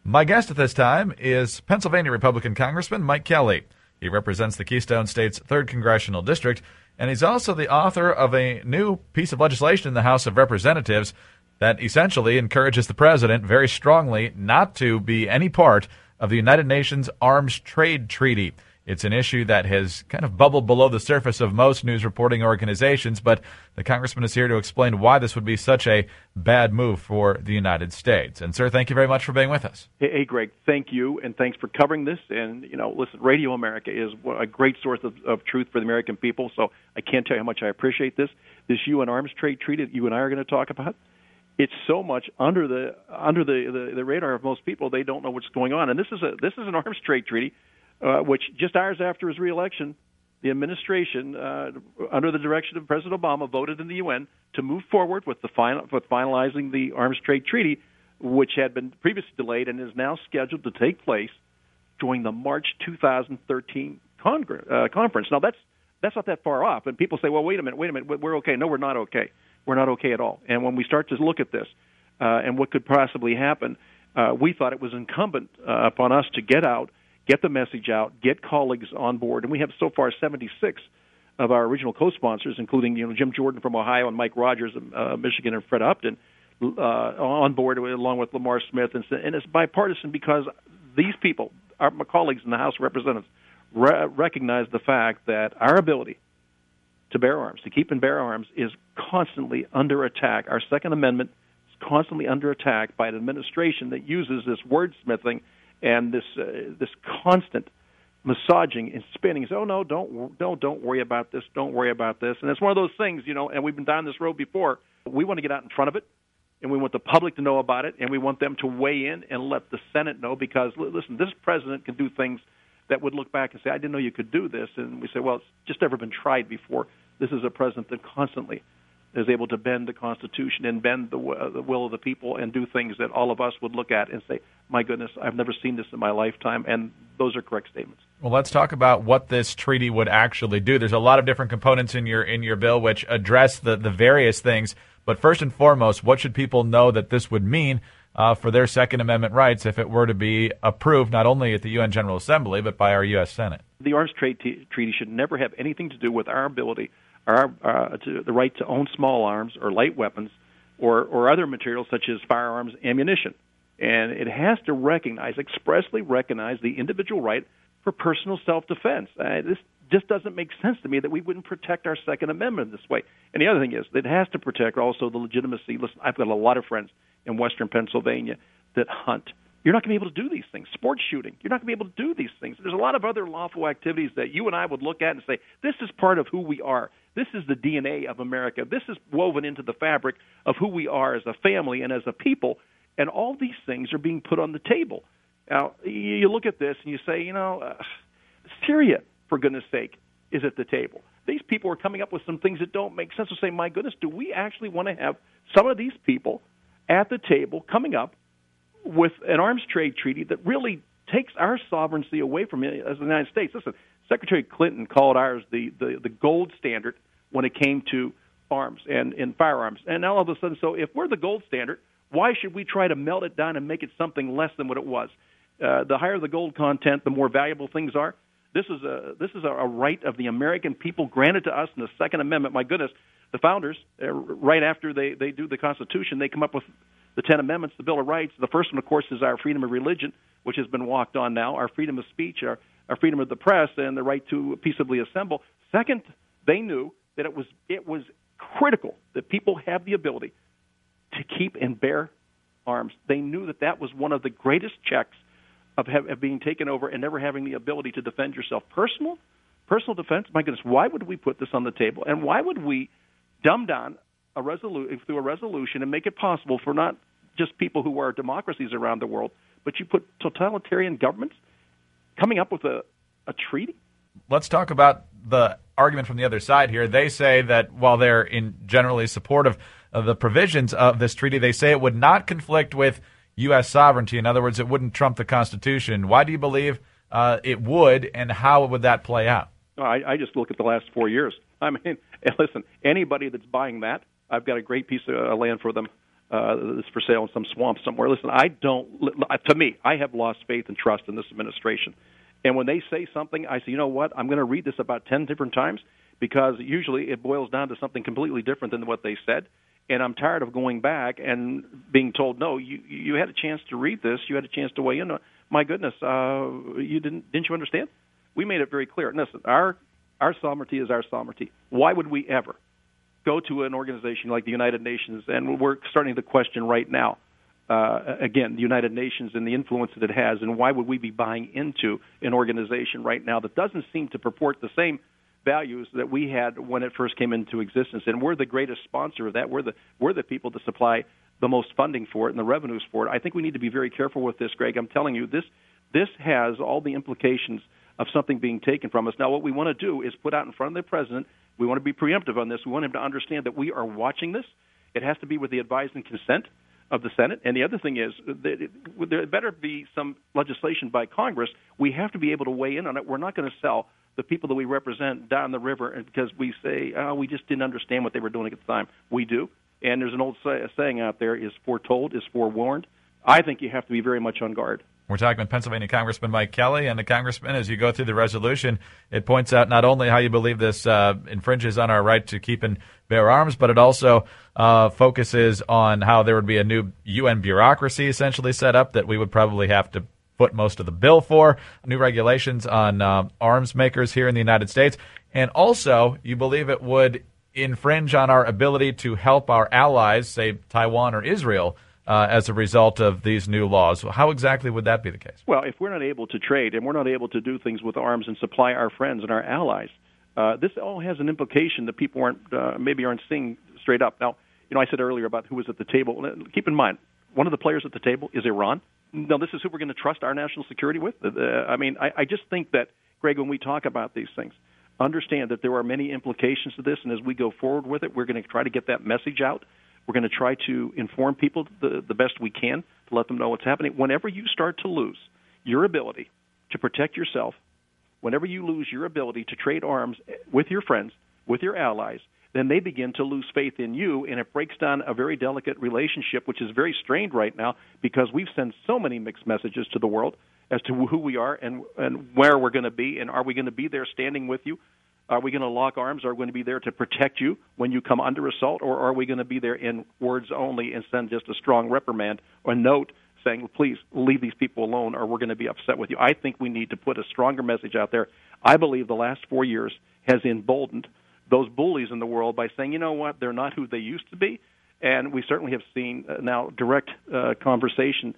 My guest at this time is Pennsylvania Republican Congressman Mike Kelly. He represents the Keystone State's 3rd Congressional District, and he's also the author of a new piece of legislation in the House of Representatives that essentially encourages the president very strongly not to be any part of the United Nations Arms Trade Treaty. It's an issue that has kind of bubbled below the surface of most news reporting organizations, but the congressman is here to explain why this would be such a bad move for the United States. And, sir, thank you very much for being with us. Hey, Greg, thank you, and thanks for covering this. And, listen, Radio America is a great source of truth for the American people, so I can't tell you how much I appreciate this. This UN Arms Trade Treaty that you and I are going to talk about, it's so much under the radar of most people, they don't know what's going on. And this is an arms trade treaty, which just hours after his reelection, the administration, under the direction of President Obama, voted in the UN to move forward with finalizing the arms trade treaty, which had been previously delayed and is now scheduled to take place during the March 2013 conference. Now, that's not that far off. And people say, well, wait a minute, we're okay. No, we're not okay. We're not okay at all. And when we start to look at this and what could possibly happen, we thought it was incumbent upon us to get out, get the message out, get colleagues on board. And we have so far 76 of our original co-sponsors, including Jim Jordan from Ohio and Mike Rogers of Michigan and Fred Upton, on board along with Lamar Smith. And it's bipartisan because these people, my colleagues in the House of Representatives, recognize the fact that our ability to bear arms, to keep and bear arms, is constantly under attack. Our Second Amendment is constantly under attack by an administration that uses this wordsmithing and this constant massaging and spinning. So, no, don't worry about this. Don't worry about this. And it's one of those things, and we've been down this road before. We want to get out in front of it, and we want the public to know about it, and we want them to weigh in and let the Senate know because, listen, this president can do things that would look back and say, I didn't know you could do this. And we say, well, it's just never been tried before. This is a president that constantly is able to bend the Constitution and bend the will of the people and do things that all of us would look at and say, my goodness, I've never seen this in my lifetime. And those are correct statements. Well, let's talk about what this treaty would actually do. There's a lot of different components in your bill which address the various things. But first and foremost, what should people know that this would mean for their Second Amendment rights if it were to be approved not only at the UN General Assembly but by our U.S. Senate? The Arms Trade Treaty should never have anything to do with our ability, the right to own small arms or light weapons or other materials such as firearms, ammunition. And it has to expressly recognize the individual right for personal self-defense. This just doesn't make sense to me that we wouldn't protect our Second Amendment this way. And the other thing is, it has to protect also the legitimacy. Listen, I've got a lot of friends in western Pennsylvania that hunt. You're not going to be able to do these things. Sports shooting, you're not going to be able to do these things. There's a lot of other lawful activities that you and I would look at and say, this is part of who we are. This is the DNA of America. This is woven into the fabric of who we are as a family and as a people. And all these things are being put on the table. Now, you look at this and you say, Syria, for goodness sake, is at the table. These people are coming up with some things that don't make sense. To say, my goodness, do we actually want to have some of these people at the table coming up with an arms trade treaty that really takes our sovereignty away from it as the United States? Listen, Secretary Clinton called ours the gold standard when it came to arms and firearms. And now all of a sudden, so if we're the gold standard, why should we try to melt it down and make it something less than what it was? The higher the gold content, the more valuable things are. This is a right of the American people granted to us in the Second Amendment. My goodness, the founders, right after they do the Constitution, they come up with the 10 Amendments, the Bill of Rights. The first one, of course, is our freedom of religion, which has been walked on now, our freedom of speech, our freedom of the press, and the right to peaceably assemble. Second, they knew that it was critical that people have the ability to keep and bear arms. They knew that was one of the greatest checks of being taken over and never having the ability to defend yourself. Personal defense, my goodness, why would we put this on the table? And why would we dumb down through a resolution and make it possible for not just people who are democracies around the world, but you put totalitarian governments coming up with a treaty? Let's talk about the argument from the other side here. They say that while they're generally supportive of the provisions of this treaty, they say it would not conflict with U.S. sovereignty. In other words, it wouldn't trump the Constitution. Why do you believe it would, and how would that play out? I just look at the last 4 years. I mean, listen, anybody that's buying that, I've got a great piece of land for them that's for sale in some swamp somewhere. Listen, to me, I have lost faith and trust in this administration. And when they say something, I say, you know what, I'm going to read this about 10 different times, because usually it boils down to something completely different than what they said. And I'm tired of going back and being told, no, you had a chance to read this, you had a chance to weigh in. My goodness, you didn't you understand? We made it very clear. Listen, our sovereignty is our sovereignty. Why would we ever go to an organization like the United Nations? And we're starting to question right now, again, the United Nations and the influence that it has, and why would we be buying into an organization right now that doesn't seem to purport the same values that we had when it first came into existence? And we're the greatest sponsor of that. We're the people that supply the most funding for it and the revenues for it. I think we need to be very careful with this, Greg. I'm telling you, this has all the implications of something being taken from us. Now, what we want to do is put out in front of the president. We want to be preemptive on this. We want him to understand that we are watching this. It has to be with the advice and consent of the Senate. And the other thing is, there better be some legislation by Congress. We have to be able to weigh in on it. We're not going to sell the people that we represent down the river because we say, we just didn't understand what they were doing at the time. We do. And there's an old saying out there, is foretold, is forewarned. I think you have to be very much on guard. We're talking with Pennsylvania Congressman Mike Kelly. And the Congressman, as you go through the resolution, it points out not only how you believe this infringes on our right to keep and bear arms, but it also focuses on how there would be a new UN bureaucracy essentially set up that we would probably have to foot most of the bill for, new regulations on arms makers here in the United States. And also, you believe it would infringe on our ability to help our allies, say Taiwan or Israel, as a result of these new laws. How exactly would that be the case? Well, if we're not able to trade and we're not able to do things with arms and supply our friends and our allies, this all has an implication that people aren't seeing straight up. Now, I said earlier about who was at the table. Keep in mind, one of the players at the table is Iran. Now, this is who we're going to trust our national security with? I just think that, Greg, when we talk about these things, understand that there are many implications to this, and as we go forward with it, we're going to try to get that message out. We're going to try to inform people the best we can to let them know what's happening. Whenever you start to lose your ability to protect yourself, whenever you lose your ability to trade arms with your friends, with your allies, then they begin to lose faith in you, and it breaks down a very delicate relationship, which is very strained right now because we've sent so many mixed messages to the world as to who we are and where we're going to be, and are we going to be there standing with you? Are we going to lock arms? Are we going to be there to protect you when you come under assault, or are we going to be there in words only and send just a strong reprimand or note saying, well, please leave these people alone or we're going to be upset with you? I think we need to put a stronger message out there. I believe the last 4 years has emboldened those bullies in the world by saying, you know what, they're not who they used to be. And we certainly have seen now direct conversation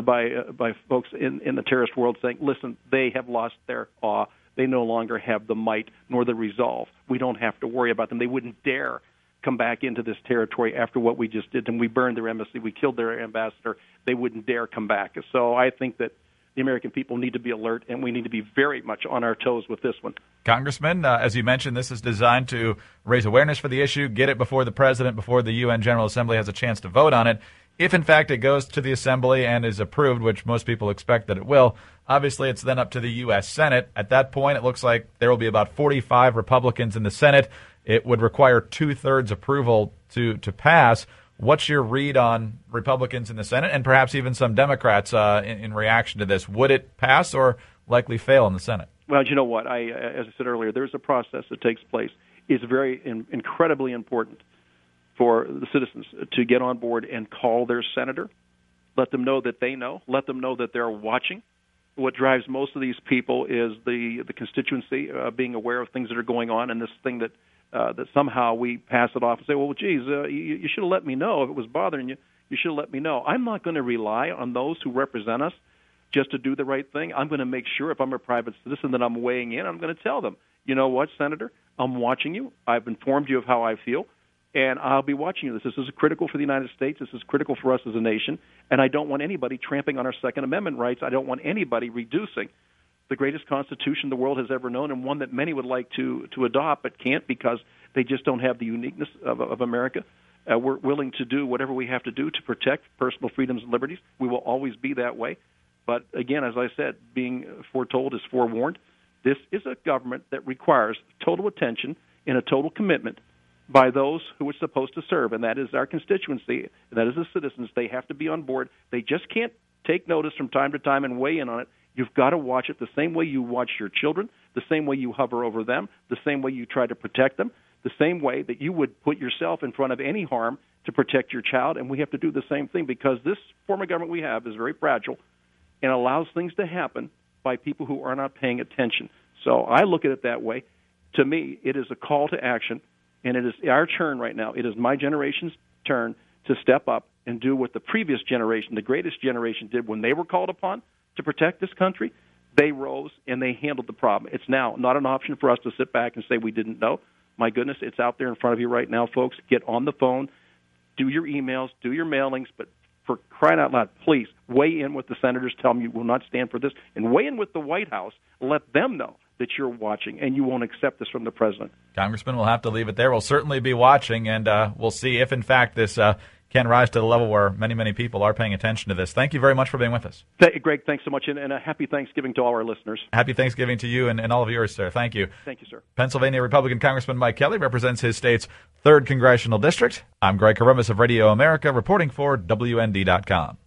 by folks in the terrorist world saying, listen, they have lost their awe. They no longer have the might nor the resolve. We don't have to worry about them. They wouldn't dare come back into this territory after what we just did. And we burned their embassy. We killed their ambassador. They wouldn't dare come back. So I think that the American people need to be alert, and we need to be very much on our toes with this one. Congressman, as you mentioned, this is designed to raise awareness for the issue, get it before the president, before the UN General Assembly has a chance to vote on it. If, in fact, it goes to the Assembly and is approved, which most people expect that it will, obviously it's then up to the U.S. Senate. At that point, it looks like there will be about 45 Republicans in the Senate. It would require two-thirds approval to pass. What's your read on Republicans in the Senate and perhaps even some Democrats in reaction to this? Would it pass or likely fail in the Senate? Well, you know what? As I said earlier, there's a process that takes place. It's very incredibly important for the citizens to get on board and call their senator, let them know that they know, let them know that they're watching. What drives most of these people is the constituency being aware of things that are going on, and this thing that somehow we pass it off and say, well, geez, you should have let me know if it was bothering you. You should have let me know. I'm not going to rely on those who represent us just to do the right thing. I'm going to make sure if I'm a private citizen that I'm weighing in, I'm going to tell them, you know what, Senator, I'm watching you. I've informed you of how I feel, and I'll be watching you. This is critical for the United States. This is critical for us as a nation, and I don't want anybody trampling on our Second Amendment rights. I don't want anybody reducing the greatest constitution the world has ever known, and one that many would like to adopt but can't because they just don't have the uniqueness of America. We're willing to do whatever we have to do to protect personal freedoms and liberties. We will always be that way. But again, as I said, being foretold is forewarned. This is a government that requires total attention and a total commitment by those who it's supposed to serve, and that is our constituency, and that is the citizens. They have to be on board. They just can't take notice from time to time and weigh in on it. You've got to watch it the same way you watch your children, the same way you hover over them, the same way you try to protect them, the same way that you would put yourself in front of any harm to protect your child. And we have to do the same thing because this form of government we have is very fragile and allows things to happen by people who are not paying attention. So I look at it that way. To me, it is a call to action, and it is our turn right now. It is my generation's turn to step up and do what the previous generation, the greatest generation, did when they were called upon to protect this country. They rose and they handled the problem. It's now not an option for us to sit back and say we didn't know. My goodness, it's out there in front of you right now, folks. Get on the phone, do your emails, do your mailings, but for crying out loud, please weigh in with the senators. Tell them you will not stand for this, and weigh in with the White House. Let them know that you're watching and you won't accept this from the president. Congressman, we'll have to leave it there. We'll certainly be watching, and we'll see if, in fact, this can rise to the level where many, many people are paying attention to this. Thank you very much for being with us. Greg, thanks so much, and a happy Thanksgiving to all our listeners. Happy Thanksgiving to you and all of yours, sir. Thank you. Thank you, sir. Pennsylvania Republican Congressman Mike Kelly represents his state's 3rd Congressional District. I'm Greg Corombos of Radio America, reporting for WND.com.